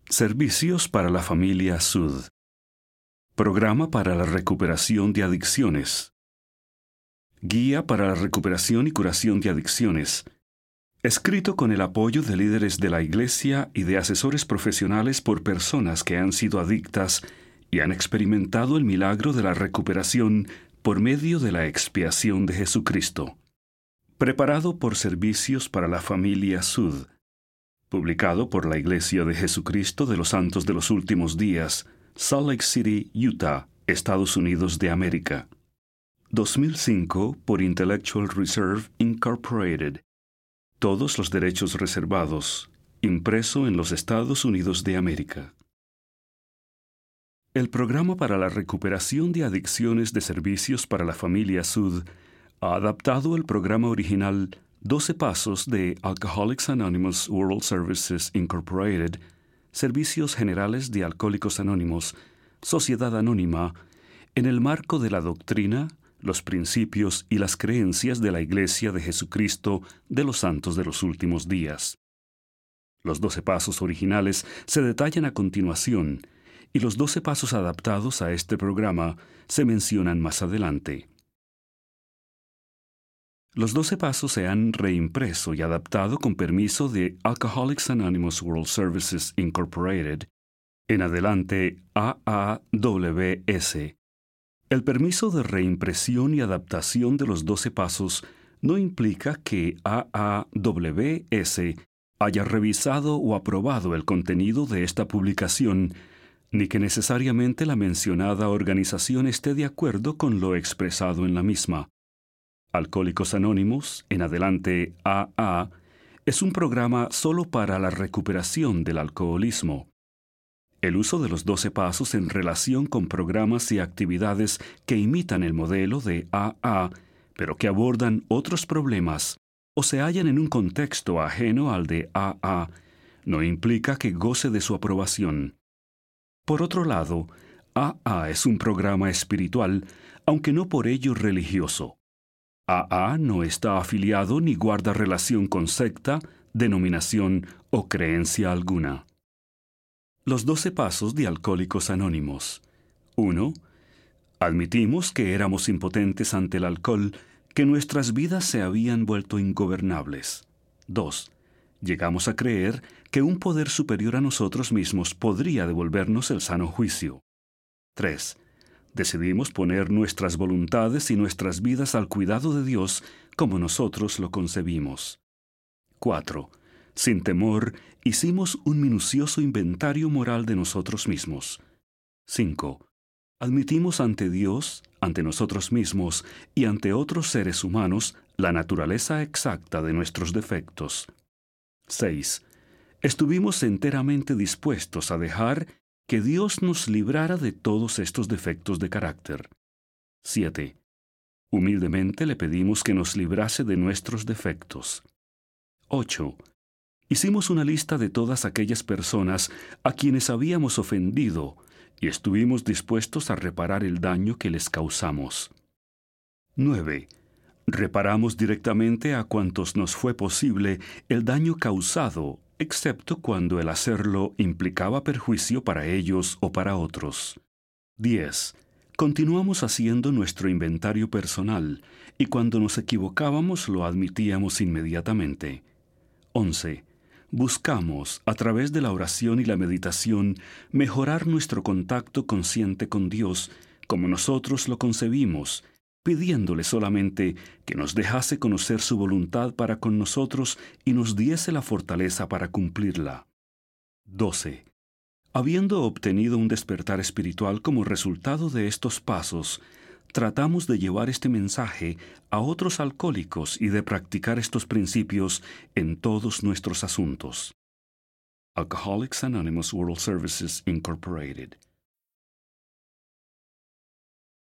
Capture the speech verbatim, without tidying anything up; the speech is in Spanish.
Servicios para la familia Sud. Programa para la recuperación de adicciones. Guía para la recuperación y curación de adicciones. Escrito con el apoyo de líderes de la Iglesia y de asesores profesionales por personas que han sido adictas y han experimentado el milagro de la recuperación por medio de la expiación de Jesucristo. Preparado por Servicios para la familia Sud. Publicado por la Iglesia de Jesucristo de los Santos de los Últimos Días, Salt Lake City, Utah, Estados Unidos de América. dos mil cinco por Intellectual Reserve Incorporated. Todos los derechos reservados. Impreso en los Estados Unidos de América. El Programa para la Recuperación de Adicciones de Servicios para la Familia Sud ha adaptado el programa original doce Pasos de Alcoholics Anonymous World Services Incorporated, Servicios Generales de Alcohólicos Anónimos, Sociedad Anónima, en el marco de la doctrina, los principios y las creencias de la Iglesia de Jesucristo de los Santos de los Últimos Días. Los doce pasos originales se detallan a continuación, y los doce pasos adaptados a este programa se mencionan más adelante. Los doce pasos se han reimpreso y adaptado con permiso de Alcoholics Anonymous World Services Incorporated, en adelante A A W S. El permiso de reimpresión y adaptación de los doce pasos no implica que A A W S haya revisado o aprobado el contenido de esta publicación, ni que necesariamente la mencionada organización esté de acuerdo con lo expresado en la misma. Alcohólicos Anónimos, en adelante A A, es un programa solo para la recuperación del alcoholismo. El uso de los doce pasos en relación con programas y actividades que imitan el modelo de A A, pero que abordan otros problemas o se hallan en un contexto ajeno al de A A, no implica que goce de su aprobación. Por otro lado, A A es un programa espiritual, aunque no por ello religioso. A A no está afiliado ni guarda relación con secta, denominación o creencia alguna. Los doce pasos de Alcohólicos Anónimos. uno. Admitimos que éramos impotentes ante el alcohol, que nuestras vidas se habían vuelto ingobernables. dos. Llegamos a creer que un poder superior a nosotros mismos podría devolvernos el sano juicio. tres. Decidimos poner nuestras voluntades y nuestras vidas al cuidado de Dios como nosotros lo concebimos. cuatro. Sin temor, hicimos un minucioso inventario moral de nosotros mismos. cinco. Admitimos ante Dios, ante nosotros mismos y ante otros seres humanos la naturaleza exacta de nuestros defectos. seis. Estuvimos enteramente dispuestos a dejar que Dios nos librara de todos estos defectos de carácter. siete. Humildemente le pedimos que nos librase de nuestros defectos. ocho. Hicimos una lista de todas aquellas personas a quienes habíamos ofendido y estuvimos dispuestos a reparar el daño que les causamos. nueve. Reparamos directamente a cuantos nos fue posible el daño causado, excepto cuando el hacerlo implicaba perjuicio para ellos o para otros. diez. Continuamos haciendo nuestro inventario personal, y cuando nos equivocábamos lo admitíamos inmediatamente. once. Buscamos, a través de la oración y la meditación, mejorar nuestro contacto consciente con Dios, como nosotros lo concebimos, pidiéndole solamente que nos dejase conocer su voluntad para con nosotros y nos diese la fortaleza para cumplirla. doce. Habiendo obtenido un despertar espiritual como resultado de estos pasos, tratamos de llevar este mensaje a otros alcohólicos y de practicar estos principios en todos nuestros asuntos. Alcoholics Anonymous World Services Incorporated.